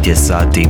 9 je sati.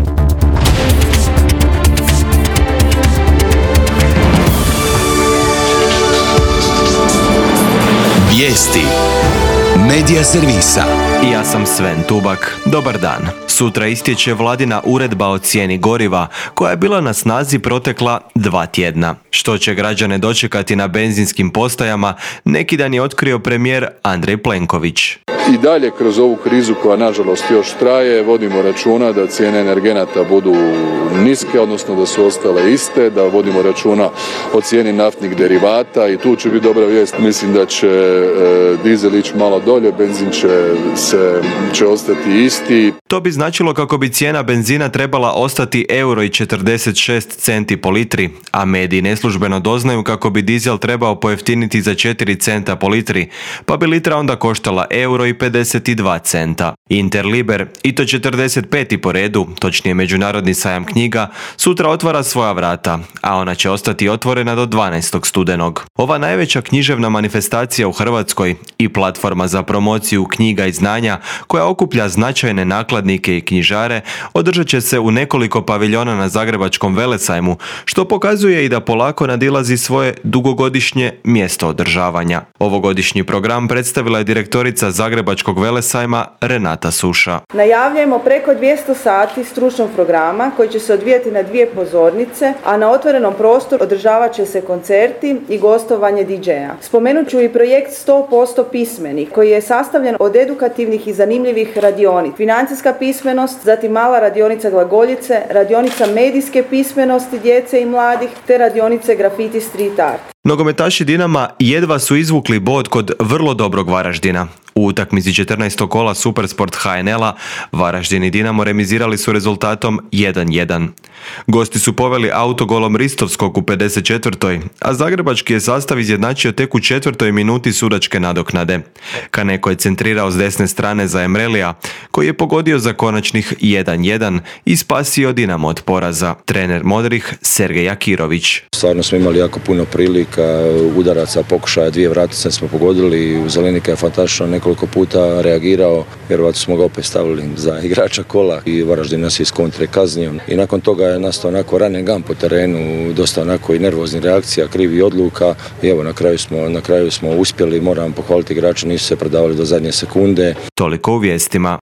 Vijesti Medija servisa. I ja sam Sven Tubak. Dobar dan. Sutra istječe vladina uredba o cijeni goriva, koja je bila na snazi protekla 2 tjedna. Što će građane dočekati na benzinskim postajama, neki dan je otkrio premijer Andrej Plenković. I dalje kroz ovu krizu koja nažalost još traje, vodimo računa da cijene energenata budu niske, odnosno da su ostale iste, da vodimo računa o cijeni naftnih derivata i tu će biti dobra vijest. Mislim da će dizel ići malo dolje, benzin će ostati isti. To bi značilo kako bi cijena benzina trebala ostati €1,46 po litri, a mediji neslužbeno doznaju kako bi dizel trebao pojeftiniti za 4 centa po litri, pa bi litra onda koštala €1,52. Interliber, i to 45. po redu, točnije Međunarodni sajam knjiga, sutra otvara svoja vrata, a ona će ostati otvorena do 12. studenog. Ova najveća književna manifestacija u Hrvatskoj i platforma za promociju knjiga i znanja, koja okuplja značajne nakladnike i knjižare, održat će se u nekoliko paviljona na Zagrebačkom velesajmu, što pokazuje i da polako nadilazi svoje dugogodišnje mjesto održavanja. Ovogodišnji program predstavila je direktorica Zagrebačkog velesajma Renata Suša. Najavljujemo preko 200 sati stručnog programa koji će se odvijati na 2 pozornice, a na otvorenom prostoru održavat će se koncerti i gostovanje DJ-a. Spomenut ću i projekt 100% pismeni, koji je sastavljen od edukativnih i zanimljivih radionica. Financijska pismenost, zatim mala radionica glagoljice, radionica medijske pismenosti djece i mladih, te radionice grafiti street art. Nogometaši Dinama jedva su izvukli bod kod vrlo dobrog Varaždina. U utakmici 14. kola Supersport HNL-a Varaždin i Dinamo remizirali su rezultatom 1:1. Gosti su poveli autogolom Ristovskog u 54. a zagrebački je sastav izjednačio tek u 4. minuti sudačke nadoknade. Kaneko je centrirao s desne strane za Emrelija, koji je pogodio za konačnih 1:1 i spasio Dinamo od poraza. Trener Modrih Sergej Akirović. Stvarno smo imali jako puno prilika, udaraca, pokušaja, 2 vratice smo pogodili, Zelenika je fantastično nekoliko puta reagirao, vjerovatno smo ga opet stavili za igrača kola i Varaždin nas je iz kontre kaznio. I nakon toga je nastao onako run and gun po terenu, dosta onako i nervoznih reakcija, krivih odluka i evo na kraju smo uspjeli, moram pohvaliti igrače, nisu se predavali do zadnje sekunde. Toliko u vijestima.